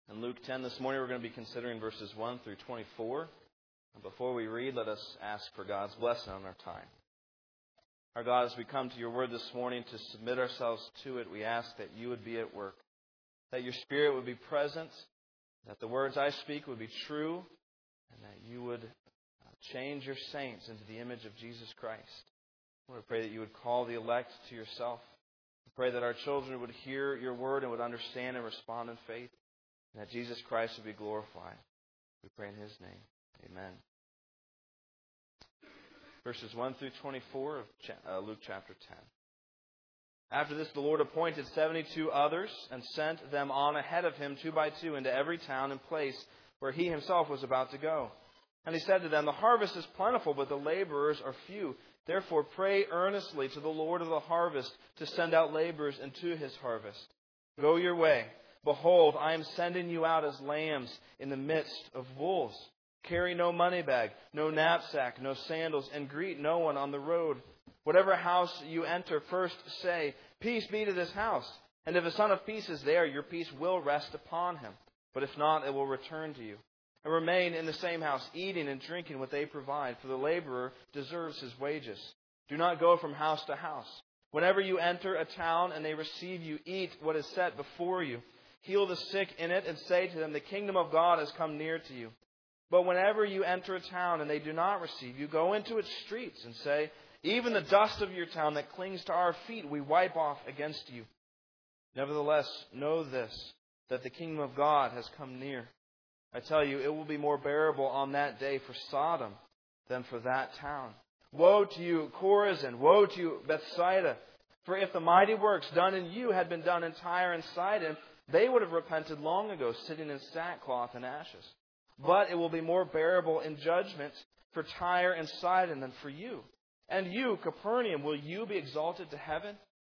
In Luke 10 this morning, we're going to be considering verses 1 through 24. And before we read, let us ask for God's blessing on our time. Our God, as we come to your word this morning to submit ourselves to it, we ask that you would be at work, that your Spirit would be present, that the words I speak would be true, and that you would change your saints into the image of Jesus Christ. Lord, I pray that you would call the elect to yourself. I pray that our children would hear your word and would understand and respond in faith, and that Jesus Christ would be glorified. We pray in His name. Amen. Verses 1 through 24 of Luke chapter 10. After this, the Lord appointed 72 others and sent them on ahead of Him 2 by 2 into every town and place where He Himself was about to go. And He said to them, "The harvest is plentiful, but the laborers are few. Therefore pray earnestly to the Lord of the harvest to send out laborers into His harvest. Go your way. Behold, I am sending you out as lambs in the midst of wolves. Carry no money bag, no knapsack, no sandals, and greet no one on the road. Whatever house you enter, first say, 'Peace be to this house.' And if a son of peace is there, your peace will rest upon him. But if not, it will return to you. And remain in the same house, eating and drinking what they provide, for the laborer deserves his wages. Do not go from house to house. Whenever you enter a town and they receive you, eat what is set before you. Heal the sick in it and say to them, 'The kingdom of God has come near to you.' But whenever you enter a town and they do not receive you, go into its streets and say, 'Even the dust of your town that clings to our feet we wipe off against you.' Nevertheless, know this, that the kingdom of God has come near. I tell you, it will be more bearable on that day for Sodom than for that town. Woe to you, Chorazin! Woe to you, Bethsaida! For if the mighty works done in you had been done in Tyre and Sidon, they would have repented long ago, sitting in sackcloth and ashes. But it will be more bearable in judgment for Tyre and Sidon than for you. And you, Capernaum, will you be exalted to heaven?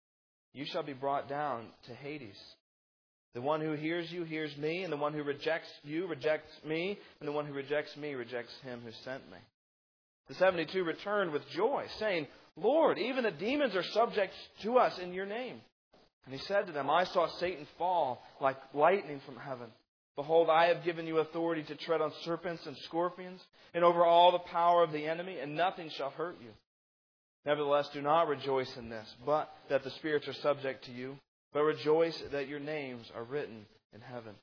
You shall be brought down to Hades. The one who hears you hears me, and the one who rejects you rejects me, and the one who rejects me rejects him who sent me." The 72 returned with joy, saying, "Lord, even the demons are subject to us in your name." And He said to them, "I saw Satan fall like lightning from heaven. Behold, I have given you authority to tread on serpents and scorpions, and over all the power of the enemy, and nothing shall hurt you. Nevertheless, do not rejoice in this, but that the spirits are subject to you, but rejoice that your names are written in heaven."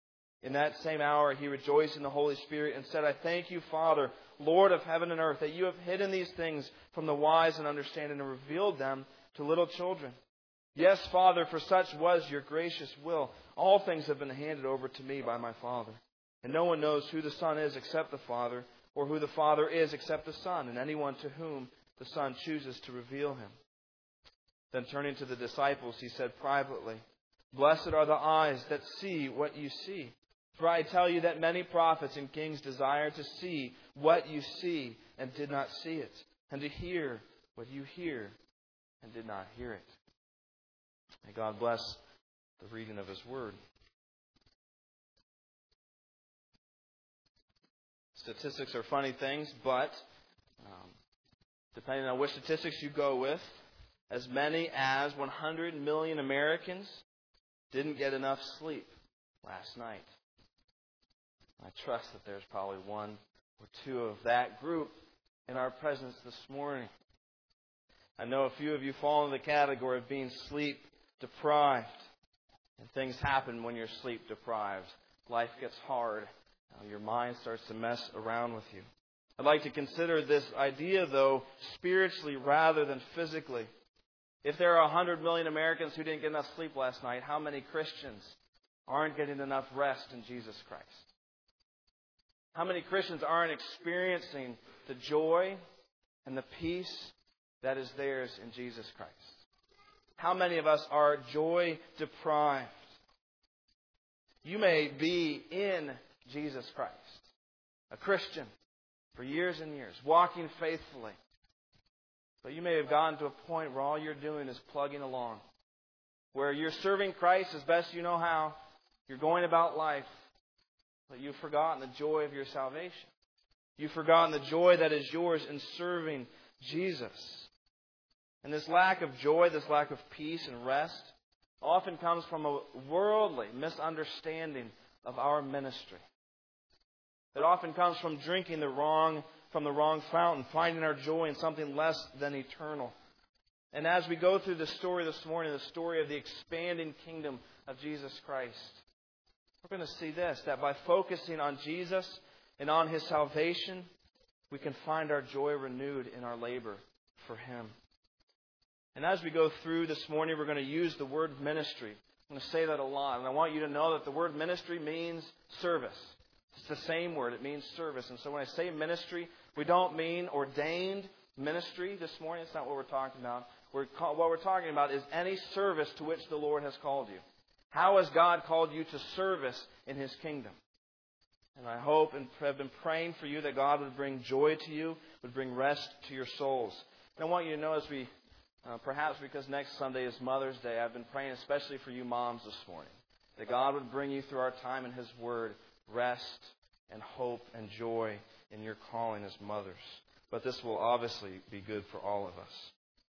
In that same hour he rejoiced in the Holy Spirit and said, "I thank you, Father, Lord of heaven and earth, that you have hidden these things from the wise and understanding and revealed them to little children. Yes, Father, for such was your gracious will. All things have been handed over to me by my Father. And no one knows who the Son is except the Father, or who the Father is except the Son, and anyone to whom the Son chooses to reveal him." Then turning to the disciples, He said privately, "Blessed are the eyes that see what you see. For I tell you that many prophets and kings desired to see what you see and did not see it, and to hear what you hear and did not hear it." May God bless the reading of His Word. Statistics are funny things, but depending on which statistics you go with, as many as 100 million Americans didn't get enough sleep last night. I trust that there's probably one or two of that group in our presence this morning. I know a few of you fall into the category of being sleep deprived. And things happen when you're sleep deprived. Life gets hard. Your mind starts to mess around with you. I'd like to consider this idea, though, spiritually rather than physically. If there are 100 million Americans who didn't get enough sleep last night, how many Christians aren't getting enough rest in Jesus Christ? How many Christians aren't experiencing the joy and the peace that is theirs in Jesus Christ? How many of us are joy deprived? You may be in Jesus Christ, a Christian for years and years, walking faithfully. But you may have gotten to a point where all you're doing is plugging along, where you're serving Christ as best you know how, you're going about life, but you've forgotten the joy of your salvation. You've forgotten the joy that is yours in serving Jesus. And this lack of joy, this lack of peace and rest, often comes from a worldly misunderstanding of our ministry. It often comes from drinking from the wrong fountain, finding our joy in something less than eternal. And as we go through the story this morning, the story of the expanding kingdom of Jesus Christ, we're going to see this, that by focusing on Jesus and on His salvation, we can find our joy renewed in our labor for Him. And as we go through this morning, we're going to use the word ministry. I'm going to say that a lot. And I want you to know that the word ministry means service. It's the same word. It means service. And so when I say ministry, we don't mean ordained ministry this morning. It's not what we're talking about. What we're talking about is any service to which the Lord has called you. How has God called you to service in His kingdom? And I hope and have been praying for you that God would bring joy to you, would bring rest to your souls. And I want you to know as we, perhaps because next Sunday is Mother's Day, I've been praying especially for you moms this morning, that God would bring you through our time in His Word rest and hope and joy in your calling as mothers. But this will obviously be good for all of us.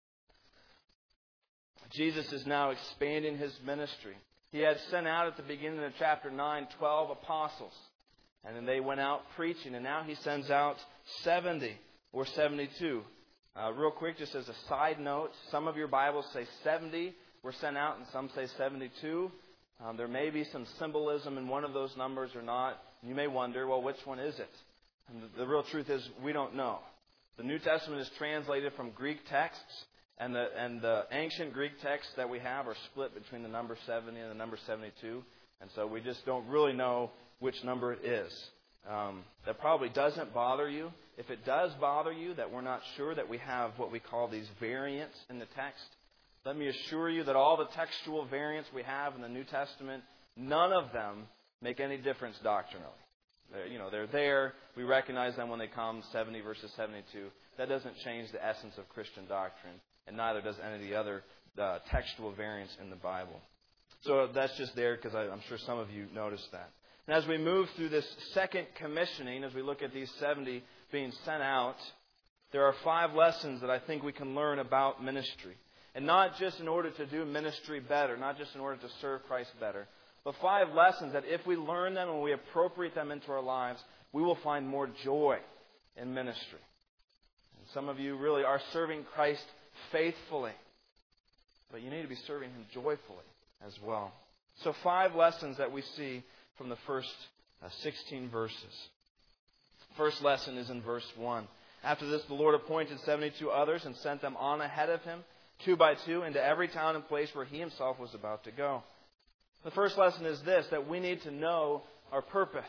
Jesus is now expanding His ministry. He had sent out at the beginning of chapter 9, 12 apostles. And then they went out preaching. And now He sends out 70 or 72. Real quick, just as a side note, some of your Bibles say 70 were sent out and some say 72. There may be some symbolism in one of those numbers or not. You may wonder, well, which one is it? And the real truth is we don't know. The New Testament is translated from Greek texts. And the ancient Greek texts that we have are split between the number 70 and the number 72. And so we just don't really know which number it is. That probably doesn't bother you. If it does bother you that we're not sure that we have what we call these variants in the text, let me assure you that all the textual variants we have in the New Testament, none of them make any difference doctrinally. They're there. We recognize them when they come, 70 versus 72. That doesn't change the essence of Christian doctrine. And neither does any of the other textual variants in the Bible. So that's just there because I'm sure some of you noticed that. And as we move through this second commissioning, as we look at these 70 being sent out, there are 5 lessons that I think we can learn about ministry. And not just in order to do ministry better, not just in order to serve Christ better, but 5 lessons that if we learn them and we appropriate them into our lives, we will find more joy in ministry. And some of you really are serving Christ faithfully, but you need to be serving Him joyfully as well. So 5 lessons that we see from the first 16 verses. First lesson is in verse 1. After this, the Lord appointed 72 others and sent them on ahead of Him, 2 by 2, into every town and place where He Himself was about to go. The first lesson is this, that we need to know our purpose.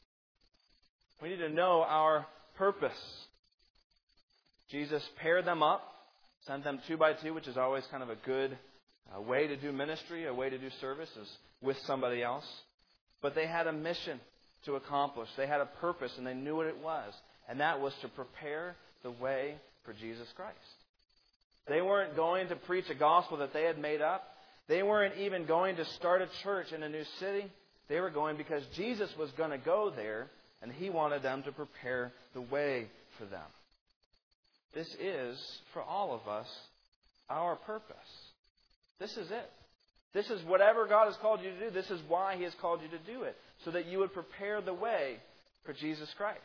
We need to know our purpose. Jesus paired them up, sent them 2 by 2, which is always kind of a good way to do ministry, a way to do service is with somebody else. But they had a mission to accomplish. They had a purpose, and they knew what it was. And that was to prepare the way for Jesus Christ. They weren't going to preach a gospel that they had made up. They weren't even going to start a church in a new city. They were going because Jesus was going to go there, and He wanted them to prepare the way for them. This is, for all of us, our purpose. This is it. This is whatever God has called you to do. This is why He has called you to do it. So that you would prepare the way for Jesus Christ.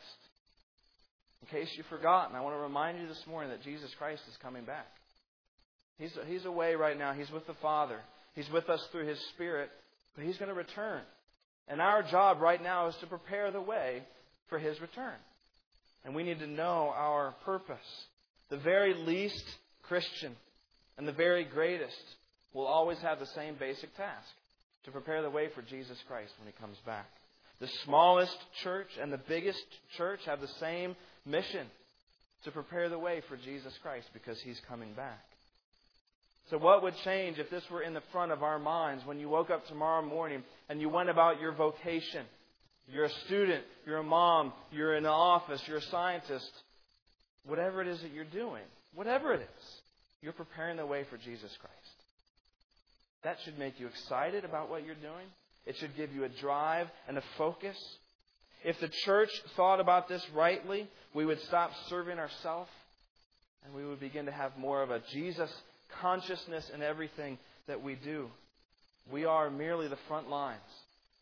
In case you've forgotten, I want to remind you this morning that Jesus Christ is coming back. He's away right now. He's with the Father. He's with us through His Spirit. But He's going to return. And our job right now is to prepare the way for His return. And we need to know our purpose. The very least Christian and the very greatest will always have the same basic task, to prepare the way for Jesus Christ when He comes back. The smallest church and the biggest church have the same mission, to prepare the way for Jesus Christ because He's coming back. So what would change if this were in the front of our minds when you woke up tomorrow morning and you went about your vocation? You're a student, you're a mom, you're in an office, you're a scientist. Whatever it is that you're doing, whatever it is, you're preparing the way for Jesus Christ. That should make you excited about what you're doing. It should give you a drive and a focus. If the church thought about this rightly, we would stop serving ourselves and we would begin to have more of a Jesus consciousness in everything that we do. We are merely the front lines.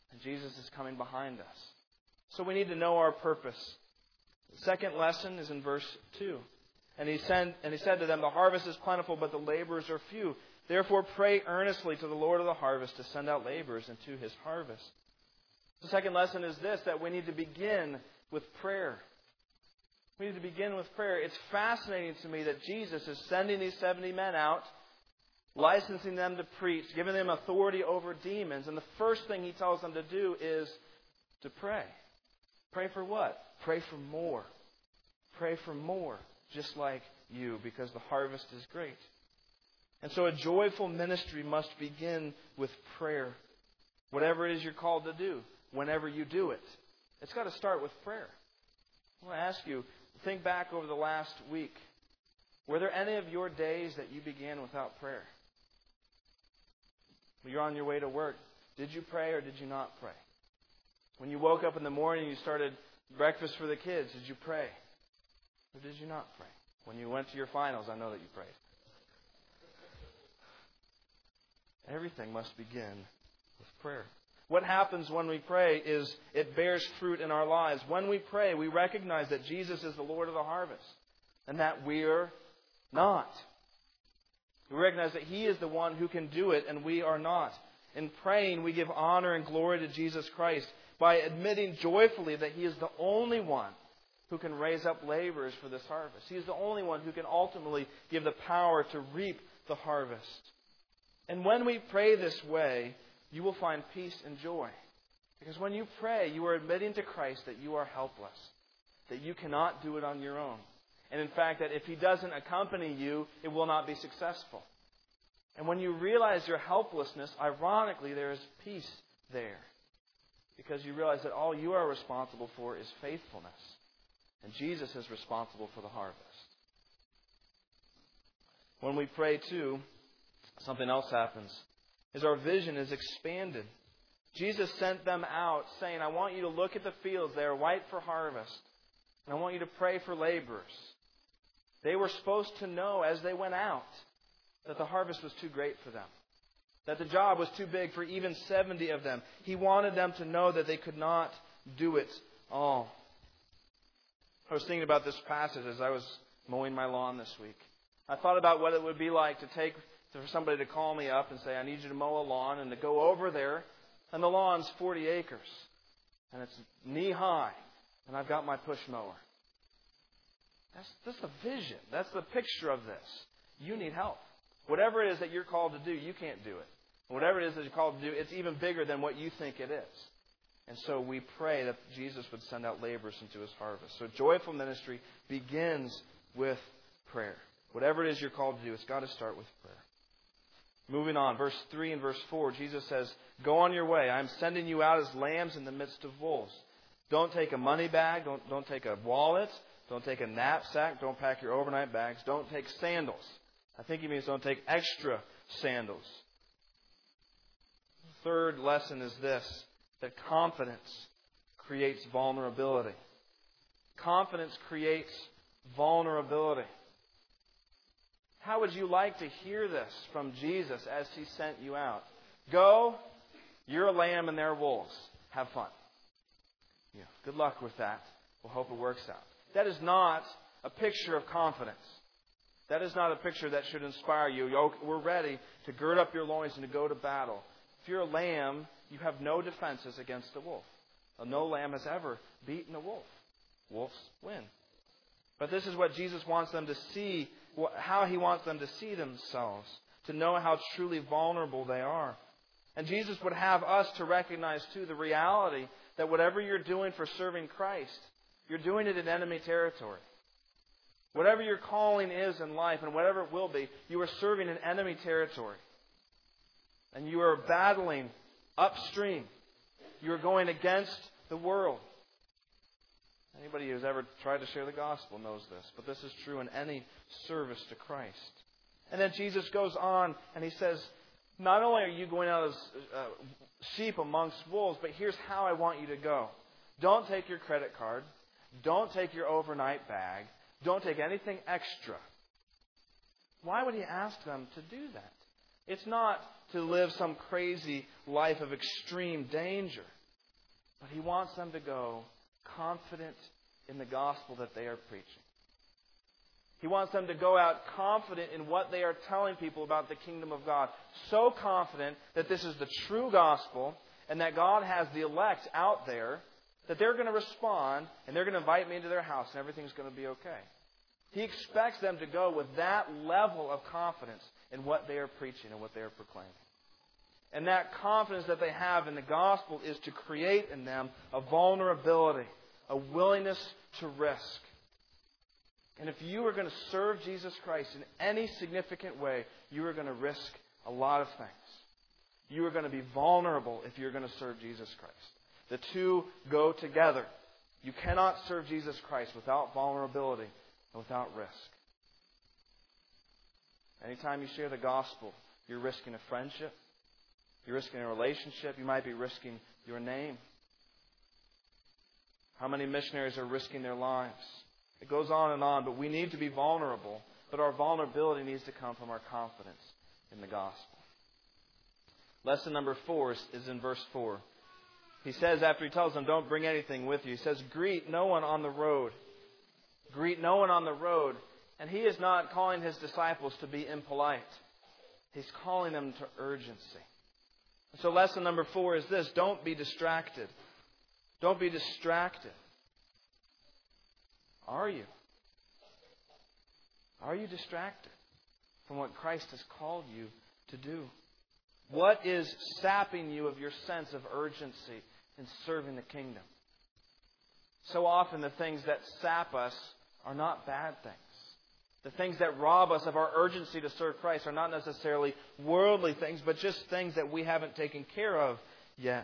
And Jesus is coming behind us. So we need to know our purpose. The second lesson is in verse 2. And he said to them, the harvest is plentiful, but the laborers are few. Therefore pray earnestly to the Lord of the harvest to send out laborers into His harvest. The second lesson is this, that we need to begin with prayer. We need to begin with prayer. It's fascinating to me that Jesus is sending these 70 men out, licensing them to preach, giving them authority over demons. And the first thing He tells them to do is to pray. Pray for what? Pray for more. Pray for more, just like you, because the harvest is great. And so a joyful ministry must begin with prayer. Whatever it is you're called to do, whenever you do it, it's got to start with prayer. I want to ask you, think back over the last week. Were there any of your days that you began without prayer? When you're on your way to work, did you pray or did you not pray? When you woke up in the morning and you started breakfast for the kids, did you pray? Or did you not pray? When you went to your finals, I know that you prayed. Everything must begin with prayer. What happens when we pray is it bears fruit in our lives. When we pray, we recognize that Jesus is the Lord of the harvest and that we're not. We recognize that He is the one who can do it and we are not. In praying, we give honor and glory to Jesus Christ by admitting joyfully that He is the only one who can raise up laborers for this harvest. He is the only one who can ultimately give the power to reap the harvest. And when we pray this way, you will find peace and joy. Because when you pray, you are admitting to Christ that you are helpless, that you cannot do it on your own. And in fact, that if He doesn't accompany you, it will not be successful. And when you realize your helplessness, ironically, there is peace there. Because you realize that all you are responsible for is faithfulness. And Jesus is responsible for the harvest. When we pray too, something else happens. Is our vision is expanded. Jesus sent them out saying, I want you to look at the fields. They are white for harvest. And I want you to pray for laborers. They were supposed to know as they went out that the harvest was too great for them. That the job was too big for even 70 of them. He wanted them to know that they could not do it all. I was thinking about this passage as I was mowing my lawn this week. I thought about what it would be like for somebody to call me up and say, I need you to mow a lawn, and to go over there, and the lawn's 40 acres. And it's knee high. And I've got my push mower. That's the vision. That's the picture of this. You need help. Whatever it is that you're called to do, you can't do it. And whatever it is that you're called to do, it's even bigger than what you think it is. And so we pray that Jesus would send out laborers into His harvest. So joyful ministry begins with prayer. Whatever it is you're called to do, it's got to start with prayer. Moving on, verse 3 and verse 4, Jesus says, Go on your way. I am sending you out as lambs in the midst of wolves. Don't take a money bag. Don't take a wallet. Don't take a knapsack. Don't pack your overnight bags. Don't take sandals. I think He means don't take extra sandals. The third lesson is this, that confidence creates vulnerability. Confidence creates vulnerability. How would you like to hear this from Jesus as He sent you out? Go, you're a lamb and they're wolves. Have fun. Yeah, good luck with that. We'll hope it works out. That is not a picture of confidence. That is not a picture that should inspire you. We're ready to gird up your loins and to go to battle. If you're a lamb, you have no defenses against a wolf. No lamb has ever beaten a wolf. Wolves win. But this is what Jesus wants them to see, how He wants them to see themselves, to know how truly vulnerable they are. And Jesus would have us to recognize, too, the reality that whatever you're doing for serving Christ, you're doing it in enemy territory. Whatever your calling is in life, and whatever it will be, you are serving in enemy territory. And you are battling upstream. You are going against the world. Anybody who's ever tried to share the gospel knows this. But this is true in any service to Christ. And then Jesus goes on and He says, not only are you going out as sheep amongst wolves, but here's how I want you to go. Don't take your credit card. Don't take your overnight bag. Don't take anything extra. Why would He ask them to do that? It's not to live some crazy life of extreme danger. But He wants them to go confident in the gospel that they are preaching. He wants them to go out confident in what they are telling people about the kingdom of God. So confident that this is the true gospel and that God has the elect out there, that they're going to respond and they're going to invite me into their house and everything's going to be okay. He expects them to go with that level of confidence in what they are preaching and what they are proclaiming. And that confidence that they have in the gospel is to create in them a vulnerability, a willingness to risk. And if you are going to serve Jesus Christ in any significant way, you are going to risk a lot of things. You are going to be vulnerable if you're going to serve Jesus Christ. The two go together. You cannot serve Jesus Christ without vulnerability and without risk. Anytime you share the gospel, you're risking a friendship. You're risking a relationship. You might be risking your name. How many missionaries are risking their lives? It goes on, but we need to be vulnerable. But our vulnerability needs to come from our confidence in the gospel. Lesson number 4 is in verse 4. He says, after he tells them, don't bring anything with you, he says, greet no one on the road. Greet no one on the road. And he is not calling his disciples to be impolite. He's calling them to urgency. So lesson number 4 is this: don't be distracted. Don't be distracted. Are you? Are you distracted from what Christ has called you to do? What is sapping you of your sense of urgency in serving the kingdom? So often the things that sap us are not bad things. The things that rob us of our urgency to serve Christ are not necessarily worldly things, but just things that we haven't taken care of yet.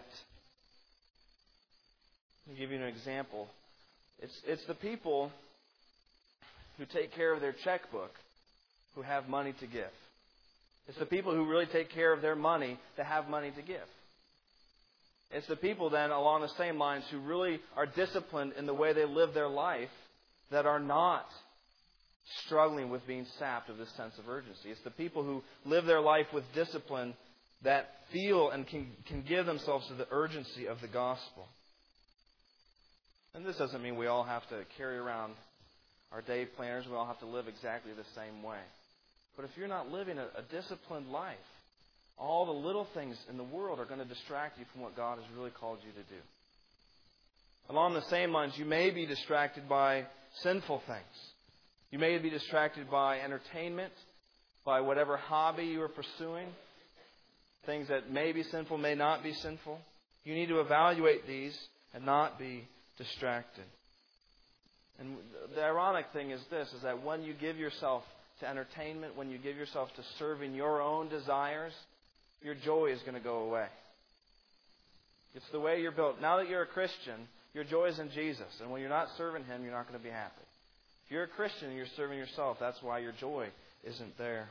Let me give you an example. It's the people who take care of their checkbook who have money to give. It's the people who really take care of their money that have money to give. It's the people then along the same lines who really are disciplined in the way they live their life that are not struggling with being sapped of this sense of urgency. It's the people who live their life with discipline that feel and can give themselves to the urgency of the gospel. And this doesn't mean we all have to carry around our day planners. We all have to live exactly the same way. But if you're not living a disciplined life, all the little things in the world are going to distract you from what God has really called you to do. Along the same lines, you may be distracted by sinful things. You may be distracted by entertainment, by whatever hobby you are pursuing, things that may be sinful, may not be sinful. You need to evaluate these and not be distracted. And the ironic thing is this, is that when you give yourself to entertainment, when you give yourself to serving your own desires, your joy is going to go away. It's the way you're built. Now that you're a Christian, your joy is in Jesus. And when you're not serving Him, you're not going to be happy. If you're a Christian and you're serving yourself, that's why your joy isn't there.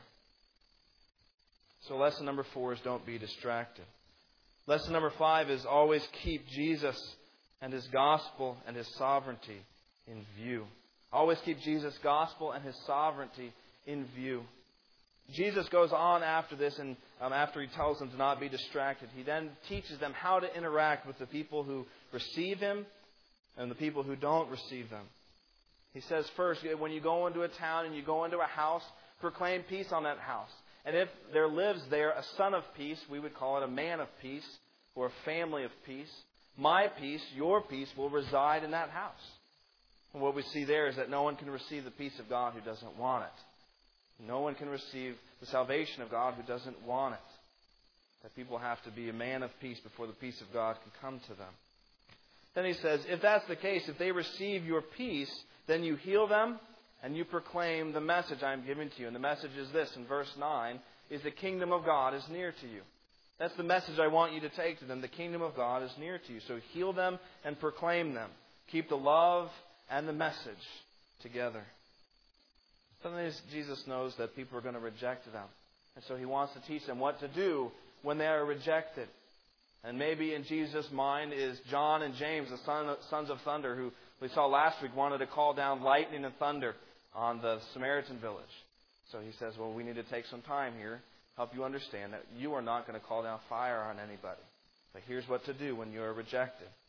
So lesson number 4 is don't be distracted. Lesson number 5 is always keep Jesus and His gospel and His sovereignty in view. Always keep Jesus' gospel and His sovereignty in view. Jesus goes on after this, and after He tells them to not be distracted, He then teaches them how to interact with the people who receive Him and the people who don't receive them. He says first, when you go into a town and you go into a house, proclaim peace on that house. And if there lives there a son of peace, we would call it a man of peace or a family of peace, my peace, your peace, will reside in that house. And what we see there is that no one can receive the peace of God who doesn't want it. No one can receive the salvation of God who doesn't want it. That people have to be a man of peace before the peace of God can come to them. Then he says, if that's the case, if they receive your peace, then you heal them and you proclaim the message I am giving to you. And the message is this, in verse 9, is the kingdom of God is near to you. That's the message I want you to take to them. The kingdom of God is near to you. So heal them and proclaim them. Keep the love and the message together. Sometimes Jesus knows that people are going to reject them. And so He wants to teach them what to do when they are rejected. And maybe in Jesus' mind is John and James, the sons of thunder, who we saw last week wanted to call down lightning and thunder on the Samaritan village. So He says, well, we need to take some time here, help you understand that you are not going to call down fire on anybody. But here's what to do when you are rejected.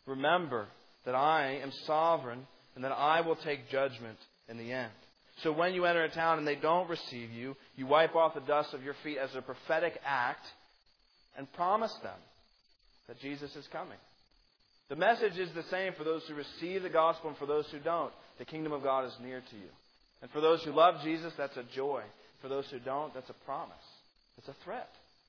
Remember that I am sovereign and that I will take judgment in the end. So when you enter a town and they don't receive you, you wipe off the dust of your feet as a prophetic act and promise them that Jesus is coming. The message is the same for those who receive the gospel and for those who don't. The kingdom of God is near to you. And for those who love Jesus, that's a joy. For those who don't, that's a promise. It's a threat.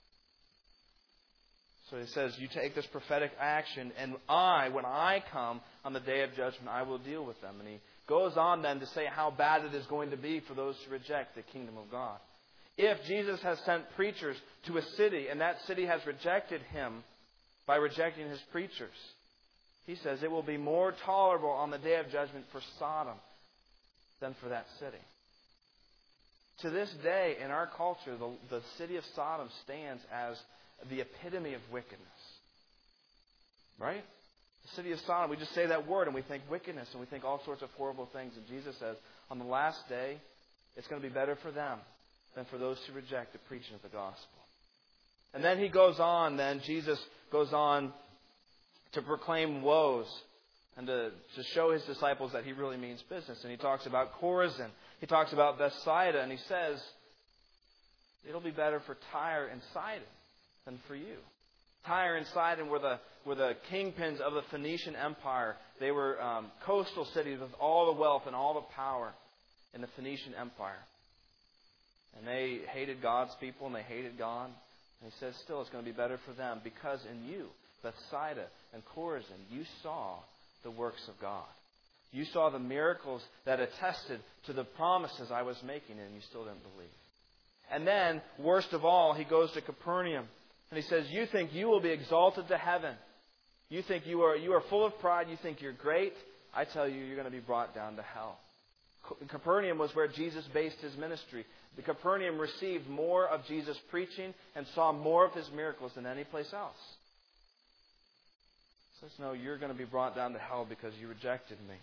So he says, you take this prophetic action, and when I come on the day of judgment, I will deal with them. And he goes on then to say how bad it is going to be for those who reject the kingdom of God. If Jesus has sent preachers to a city, and that city has rejected Him by rejecting His preachers, He says it will be more tolerable on the day of judgment for Sodom than for that city. To this day, in our culture, the city of Sodom stands as the epitome of wickedness. Right? The city of Sodom, we just say that word and we think wickedness and we think all sorts of horrible things. And Jesus says, on the last day, it's going to be better for them than for those who reject the preaching of the gospel. And then Jesus goes on to proclaim woes and to show His disciples that He really means business. And He talks about Chorazin. He talks about Bethsaida. And He says, it'll be better for Tyre and Sidon than for you. Tyre and Sidon were the kingpins of the Phoenician Empire. They were coastal cities with all the wealth and all the power in the Phoenician Empire. And they hated God's people and they hated God. And He says, still, it's going to be better for them because in you, Bethsaida and Chorazin, you saw the works of God. You saw the miracles that attested to the promises I was making, and you still didn't believe. And then, worst of all, He goes to Capernaum. And He says, you think you will be exalted to heaven. You think you are full of pride. You think you're great. I tell you, you're going to be brought down to hell. Capernaum was where Jesus based His ministry. The Capernaum received more of Jesus' preaching and saw more of His miracles than any place else. He says, no, you're going to be brought down to hell because you rejected me.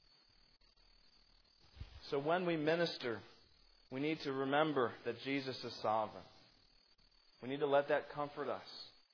So when we minister, we need to remember that Jesus is sovereign. We need to let that comfort us.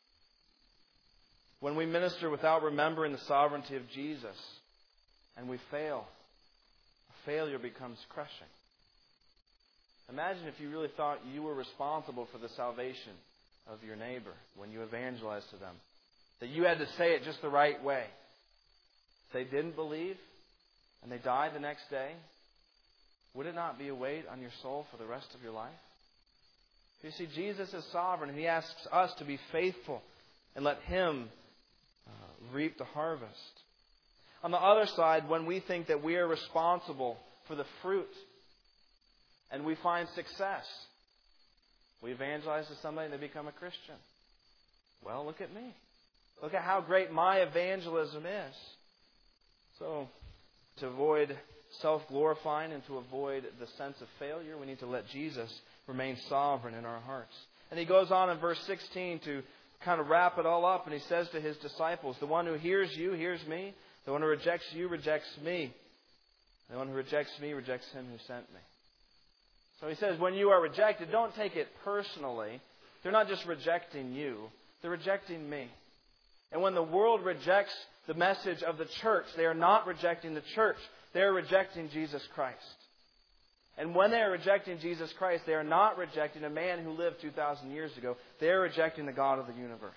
When we minister without remembering the sovereignty of Jesus and we fail, a failure becomes crushing. Imagine if you really thought you were responsible for the salvation of your neighbor when you evangelized to them. That you had to say it just the right way. If they didn't believe and they died the next day, would it not be a weight on your soul for the rest of your life? You see, Jesus is sovereign, and He asks us to be faithful and let Him reap the harvest. On the other side, when we think that we are responsible for the fruit and we find success, we evangelize to somebody and they become a Christian. Well, look at me. Look at how great my evangelism is. So, to avoid self-glorifying and to avoid the sense of failure, we need to let Jesus remain sovereign in our hearts. And He goes on in verse 16 to kind of wrap it all up, and He says to His disciples, the one who hears you hears me. The one who rejects you rejects me. The one who rejects me rejects Him who sent me. So He says, when you are rejected, don't take it personally. They're not just rejecting you. They're rejecting me. And when the world rejects the message of the church, they are not rejecting the church. They are rejecting Jesus Christ. And when they are rejecting Jesus Christ, they are not rejecting a man who lived 2,000 years ago. They are rejecting the God of the universe.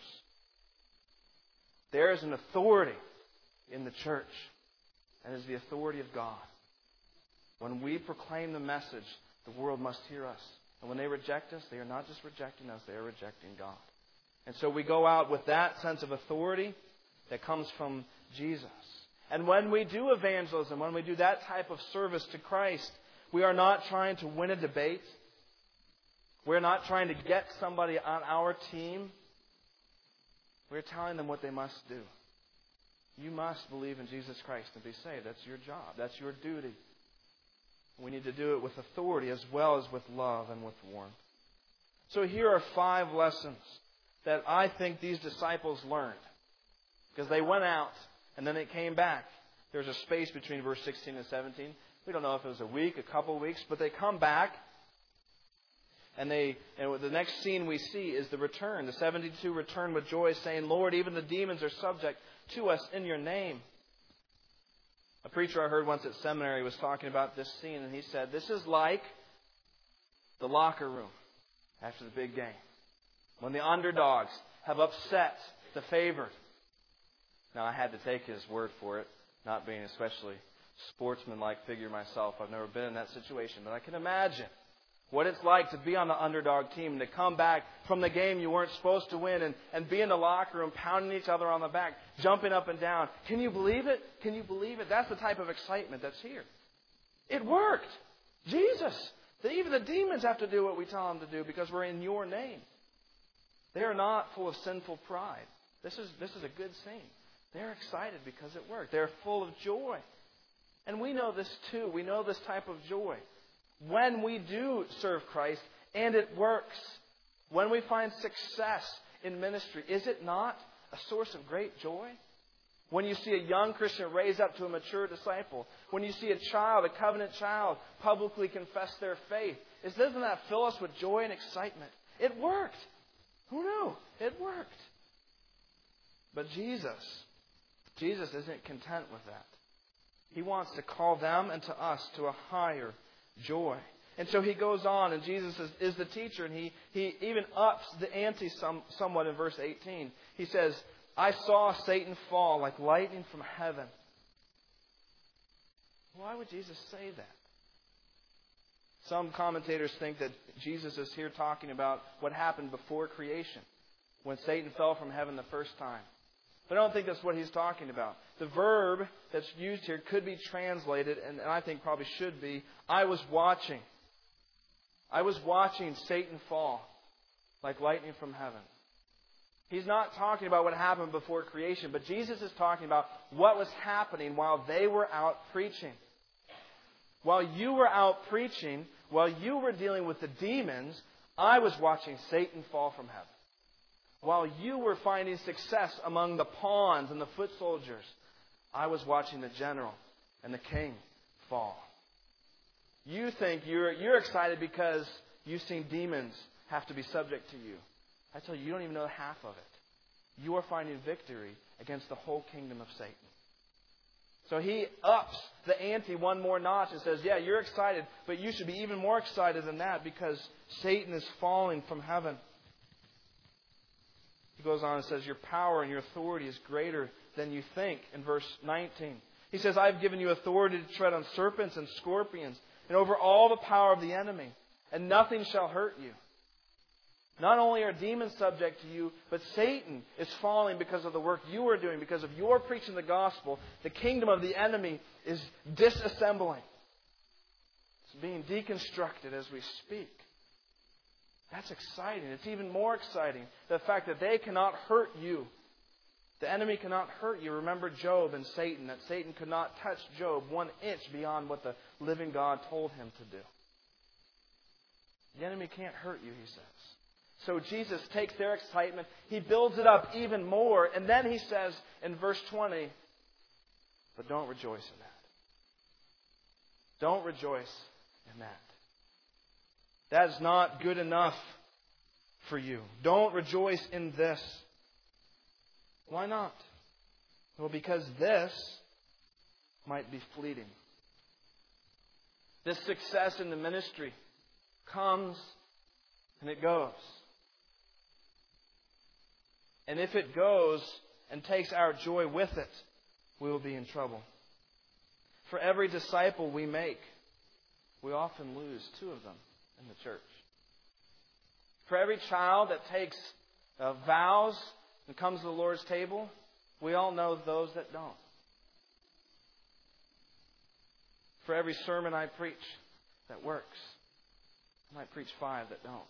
There is an authority in the church, and it is the authority of God. When we proclaim the message, the world must hear us. And when they reject us, they are not just rejecting us, they are rejecting God. And so we go out with that sense of authority that comes from Jesus. And when we do evangelism, when we do that type of service to Christ, we are not trying to win a debate. We're not trying to get somebody on our team. We're telling them what they must do. You must believe in Jesus Christ and be saved. That's your job. That's your duty. We need to do it with authority as well as with love and with warmth. So here are 5 lessons that I think these disciples learned. Because they went out and then they came back. There's a space between verse 16 and 17. We don't know if it was a week, a couple of weeks, but they come back. And the next scene we see is the return. The 72 return with joy, saying, Lord, even the demons are subject to us in your name. A preacher I heard once at seminary was talking about this scene, and he said, this is like the locker room after the big game, when the underdogs have upset the favored. Now, I had to take his word for it, not being especially sportsman-like figure myself. I've never been in that situation, but I can imagine what it's like to be on the underdog team and to come back from the game you weren't supposed to win and be in the locker room pounding each other on the back, jumping up and down. Can you believe it? Can you believe it? That's the type of excitement that's here. It worked. Jesus. Even the demons have to do what we tell them to do because we're in your name. They are not full of sinful pride. This is a good scene. They're excited because it worked. They're full of joy. And we know this too. We know this type of joy. When we do serve Christ and it works, when we find success in ministry, is it not a source of great joy? When you see a young Christian raise up to a mature disciple, when you see a child, a covenant child, publicly confess their faith, doesn't that fill us with joy and excitement? It worked. Who knew? It worked. But Jesus isn't content with that. He wants to call them and to us to a higher joy. And so he goes on, and Jesus is the teacher, and he even ups the ante somewhat in verse 18. He says, I saw Satan fall like lightning from heaven. Why would Jesus say that? Some commentators think that Jesus is here talking about what happened before creation, when Satan fell from heaven the first time. But I don't think that's what he's talking about. The verb that's used here could be translated, and I think probably should be, I was watching. I was watching Satan fall like lightning from heaven. He's not talking about what happened before creation, but Jesus is talking about what was happening while they were out preaching. While you were out preaching, while you were dealing with the demons, I was watching Satan fall from heaven. While you were finding success among the pawns and the foot soldiers, I was watching the general and the king fall. You think you're excited because you've seen demons have to be subject to you. I tell you, you don't even know half of it. You are finding victory against the whole kingdom of Satan. So he ups the ante one more notch and says, yeah, you're excited, but you should be even more excited than that because Satan is falling from heaven. He goes on and says, your power and your authority is greater than you think, in verse 19. He says, I've given you authority to tread on serpents and scorpions and over all the power of the enemy, and nothing shall hurt you. Not only are demons subject to you, but Satan is falling because of the work you are doing, because of your preaching the gospel. The kingdom of the enemy is disassembling. It's being deconstructed as we speak. That's exciting. It's even more exciting, the fact that they cannot hurt you. The enemy cannot hurt you. Remember Job and Satan, that Satan could not touch Job 1 inch beyond what the living God told him to do. The enemy can't hurt you, he says. So Jesus takes their excitement, he builds it up even more, and then he says in verse 20, but don't rejoice in that. Don't rejoice in that. That is not good enough for you. Don't rejoice in this. Why not? Well, because this might be fleeting. This success in the ministry comes and it goes. And if it goes and takes our joy with it, we will be in trouble. For every disciple we make, we often lose 2 of them in the church. For every child that takes vows and comes to the Lord's table, we all know those that don't. For every sermon I preach that works, I might preach 5 that don't.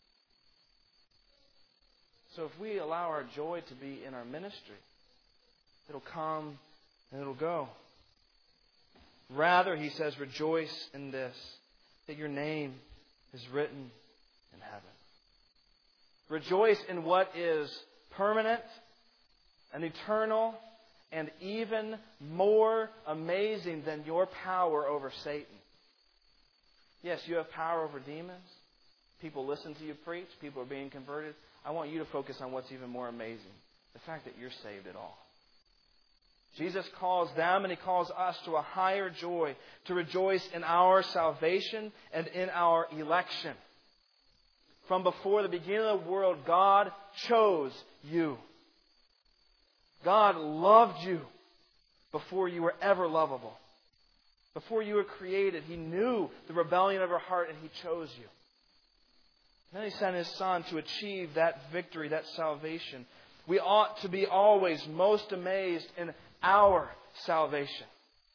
So if we allow our joy to be in our ministry, it'll come and it'll go. Rather, he says, rejoice in this, that your name is written in heaven. Rejoice in what is permanent and eternal and even more amazing than your power over Satan. Yes, you have power over demons, People listen to you preach. People are being converted. I want you to focus on what's even more amazing. The fact that you're saved at all. Jesus calls them and He calls us to a higher joy, to rejoice in our salvation and in our election. From before the beginning of the world, God chose you. God loved you before you were ever lovable. Before you were created, He knew the rebellion of your heart and He chose you. And then He sent His Son to achieve that victory, that salvation. We ought to be always most amazed in our salvation.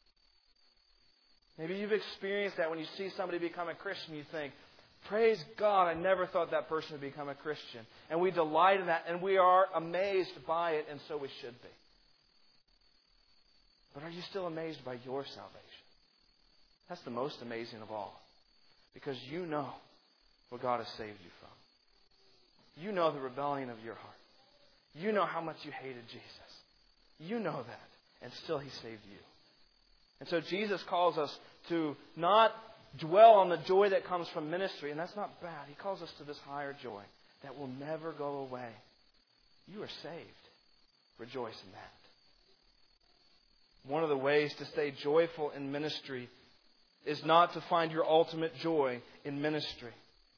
Maybe you've experienced that when you see somebody become a Christian, you think, praise God, I never thought that person would become a Christian. And we delight in that, and we are amazed by it, and so we should be. But are you still amazed by your salvation? That's the most amazing of all. Because you know what God has saved you from. You know the rebellion of your heart. You know how much you hated Jesus. You know that. And still He saved you. And so Jesus calls us to not dwell on the joy that comes from ministry. And that's not bad. He calls us to this higher joy that will never go away. You are saved. Rejoice in that. One of the ways to stay joyful in ministry is not to find your ultimate joy in ministry.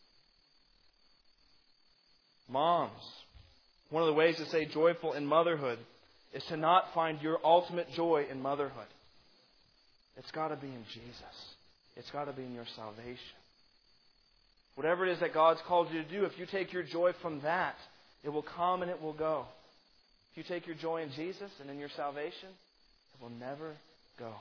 Moms, one of the ways to stay joyful in motherhood is to not find your ultimate joy in motherhood. It's got to be in Jesus. It's got to be in your salvation. Whatever it is that God's called you to do, if you take your joy from that, it will come and it will go. If you take your joy in Jesus and in your salvation, it will never go.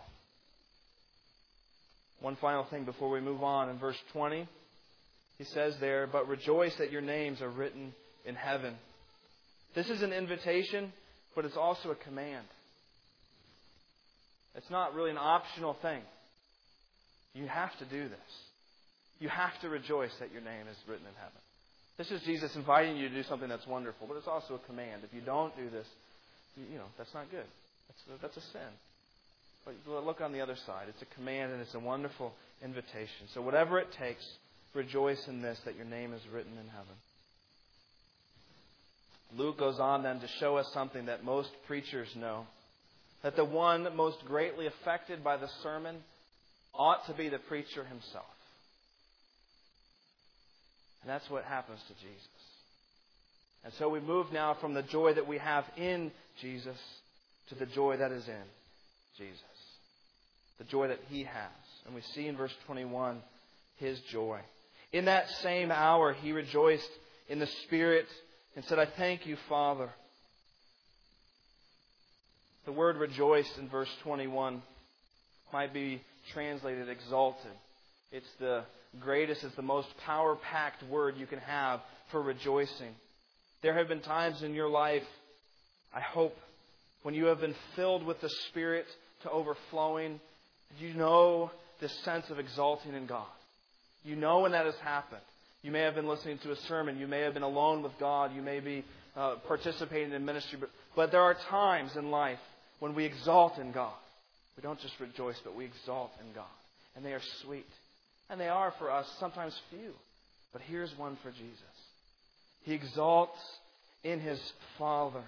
One final thing before we move on. In verse 20, He says there, but rejoice that your names are written in heaven. This is an invitation, but it's also a command. It's not really an optional thing. You have to do this. You have to rejoice that your name is written in heaven. This is Jesus inviting you to do something that's wonderful, but it's also a command. If you don't do this, that's not good. That's a sin. But look on the other side. It's a command and it's a wonderful invitation. So whatever it takes, rejoice in this, that your name is written in heaven. Luke goes on then to show us something that most preachers know. That the one most greatly affected by the sermon ought to be the preacher himself. And that's what happens to Jesus. And so we move now from the joy that we have in Jesus to the joy that is in Jesus. The joy that He has. And we see in verse 21 His joy. In that same hour He rejoiced in the Spirit and said, I thank you, Father. The word rejoiced in verse 21 might be translated exalted. It's the greatest, it's the most power-packed word you can have for rejoicing. There have been times in your life, I hope, when you have been filled with the Spirit to overflowing, you know this sense of exalting in God. You know when that has happened. You may have been listening to a sermon. You may have been alone with God. You may be participating in ministry. But there are times in life when we exalt in God. We don't just rejoice, but we exalt in God. And they are sweet. And they are for us sometimes few. But here's one for Jesus. He exalts in His Father.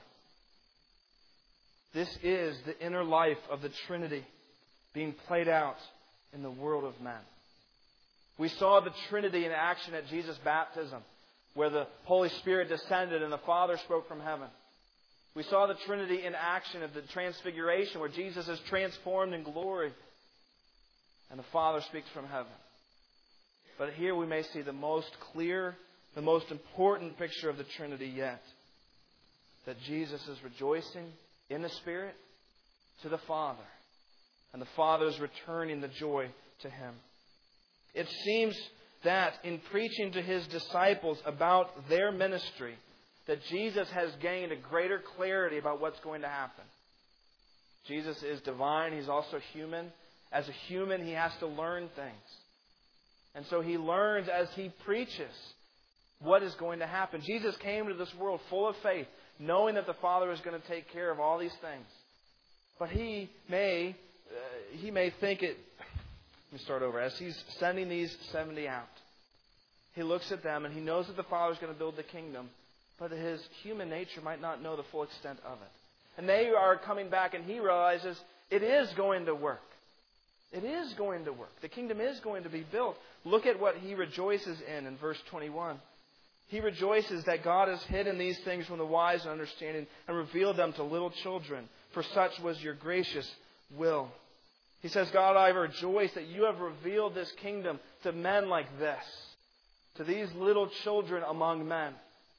This is the inner life of the Trinity being played out in the world of men. We saw the Trinity in action at Jesus' baptism, where the Holy Spirit descended and the Father spoke from heaven. We saw the Trinity in action at the Transfiguration, where Jesus is transformed in glory and the Father speaks from heaven. But here we may see the most clear, the most important picture of the Trinity yet. That Jesus is rejoicing in the Spirit to the Father. And the Father is returning the joy to Him. It seems that in preaching to His disciples about their ministry, that Jesus has gained a greater clarity about what's going to happen. Jesus is divine. He's also human. As a human, He has to learn things. And so He learns as He preaches what is going to happen. Jesus came to this world full of faith, knowing that the Father is going to take care of all these things. But He may think it... Let me start over. As He's sending these 70 out, he looks at them and he knows that the Father is going to build the kingdom, but his human nature might not know the full extent of it. And they are coming back and he realizes it is going to work. It is going to work. The kingdom is going to be built. Look at what he rejoices in verse 21. He rejoices that God has hidden these things from the wise and understanding and revealed them to little children, for such was your gracious will. He says, God, I rejoice that you have revealed this kingdom to men like this, to these little children among men.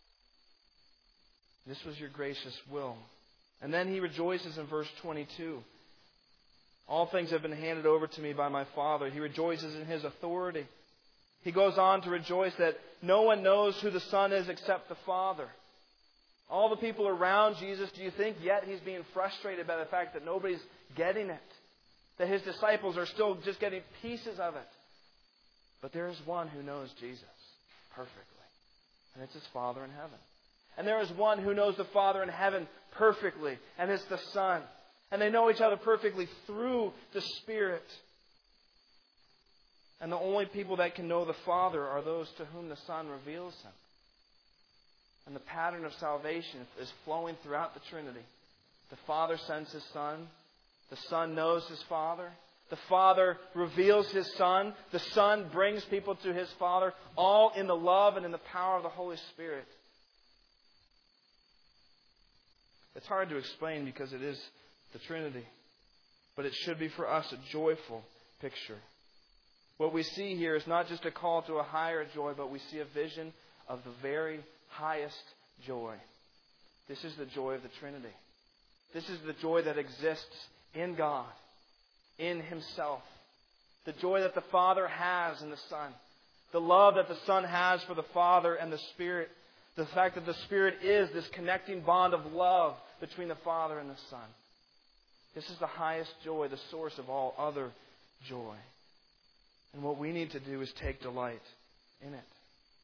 This was your gracious will. And then he rejoices in verse 22. All things have been handed over to me by my Father. He rejoices in his authority. He goes on to rejoice that no one knows who the Son is except the Father. All the people around Jesus, do you think yet he's being frustrated by the fact that nobody's getting it? That his disciples are still just getting pieces of it. But there is one who knows Jesus perfectly. And it's his Father in heaven. And there is one who knows the Father in heaven perfectly. And it's the Son. And they know each other perfectly through the Spirit. And the only people that can know the Father are those to whom the Son reveals Him. And the pattern of salvation is flowing throughout the Trinity. The Father sends His Son. The Son knows His Father. The Father reveals His Son. The Son brings people to His Father, all in the love and in the power of the Holy Spirit. It's hard to explain because it is the Trinity. But it should be for us a joyful picture. What we see here is not just a call to a higher joy, but we see a vision of the very highest joy. This is the joy of the Trinity. This is the joy that exists in God, in Himself. The joy that the Father has in the Son. The love that the Son has for the Father and the Spirit. The fact that the Spirit is this connecting bond of love between the Father and the Son. This is the highest joy, the source of all other joy. And what we need to do is take delight in it.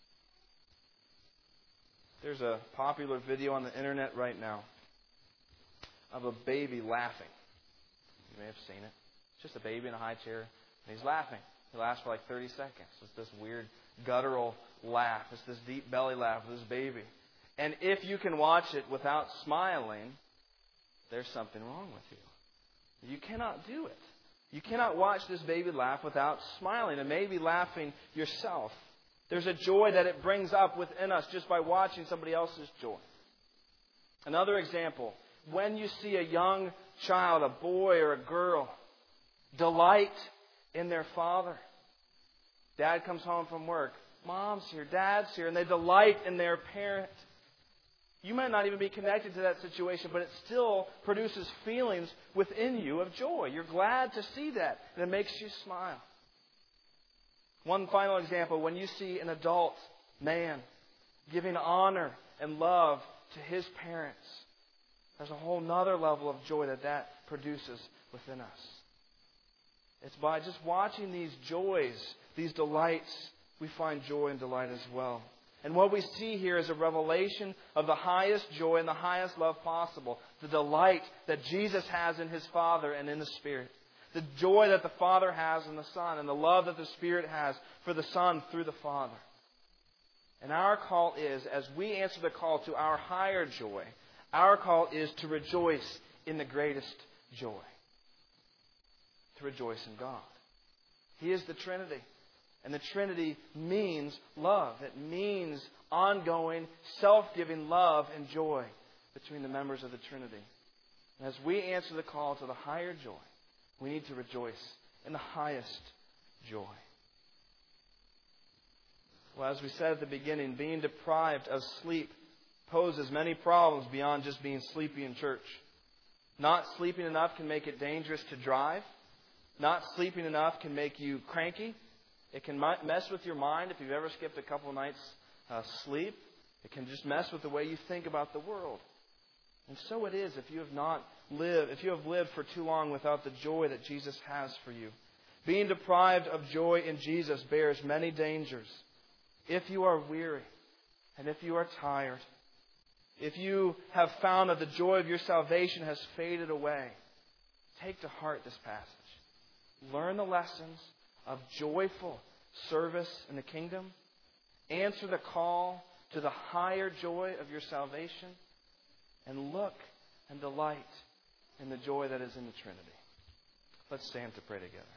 There's a popular video on the internet right now of a baby laughing. You may have seen it. It's just a baby in a high chair, and he's laughing. He laughs for like 30 seconds. It's this weird guttural laugh. It's this deep belly laugh of this baby. And if you can watch it without smiling, there's something wrong with you. You cannot do it. You cannot watch this baby laugh without smiling and maybe laughing yourself. There's a joy that it brings up within us just by watching somebody else's joy. Another example, when you see a young child, a boy or a girl, delight in their father. Dad comes home from work. Mom's here, Dad's here, and they delight in their parent. You might not even be connected to that situation, but it still produces feelings within you of joy. You're glad to see that, and it makes you smile. One final example, when you see an adult man giving honor and love to his parents, there's a whole nother level of joy that produces within us. It's by just watching these joys, these delights, we find joy and delight as well. And what we see here is a revelation of the highest joy and the highest love possible. The delight that Jesus has in His Father and in the Spirit. The joy that the Father has in the Son. And the love that the Spirit has for the Son through the Father. And our call is, as we answer the call to our higher joy, our call is to rejoice in the greatest joy. To rejoice in God. He is the Trinity. And the Trinity means love. It means ongoing, self-giving love and joy between the members of the Trinity. And as we answer the call to the higher joy, we need to rejoice in the highest joy. Well, as we said at the beginning, being deprived of sleep poses many problems beyond just being sleepy in church. Not sleeping enough can make it dangerous to drive. Not sleeping enough can make you cranky. It can mess with your mind if you've ever skipped a couple of nights sleep. It can just mess with the way you think about the world. And so it is if you have lived for too long without the joy that Jesus has for you. Being deprived of joy in Jesus bears many dangers. If you are weary and if you are tired, if you have found that the joy of your salvation has faded away, take to heart this passage. Learn the lessons of joyful service in the kingdom Answer the call to the higher joy of your salvation, and look and delight in the joy that is in the Trinity. Let's stand to pray together.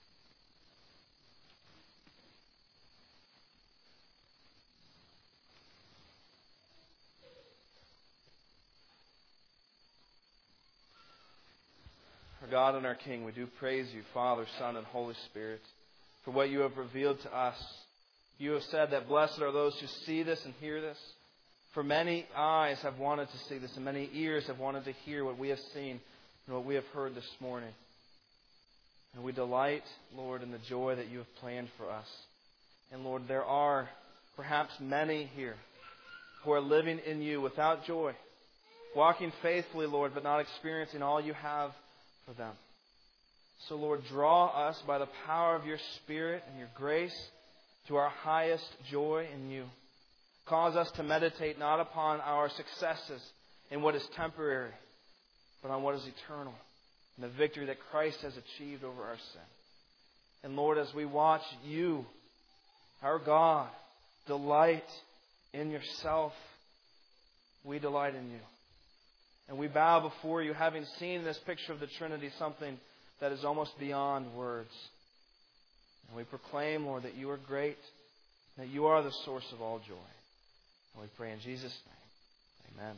Our God and our King, we do praise you, Father, Son, and Holy Spirit, for what you have revealed to us. You have said that blessed are those who see this and hear this. For many eyes have wanted to see this, and many ears have wanted to hear what we have seen and what we have heard this morning. And we delight, Lord, in the joy that you have planned for us. And Lord, there are perhaps many here who are living in you without joy, walking faithfully, Lord, but not experiencing all you have for them. So, Lord, draw us by the power of your Spirit and your grace to our highest joy in you. Cause us to meditate not upon our successes in what is temporary, but on what is eternal, and the victory that Christ has achieved over our sin. And Lord, as we watch you, our God, delight in yourself, we delight in you. And we bow before you, having seen in this picture of the Trinity something that is almost beyond words. And we proclaim, Lord, that you are great, that you are the source of all joy. And we pray in Jesus' name. Amen.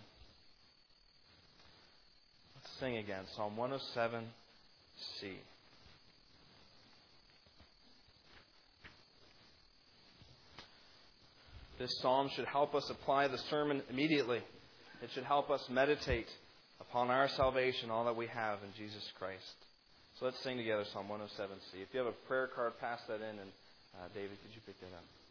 Let's sing again. Psalm 107C. This psalm should help us apply the sermon immediately. It should help us meditate upon our salvation, all that we have in Jesus Christ. So let's sing together Psalm 107C. If you have a prayer card, pass that in. And David, could you pick that up?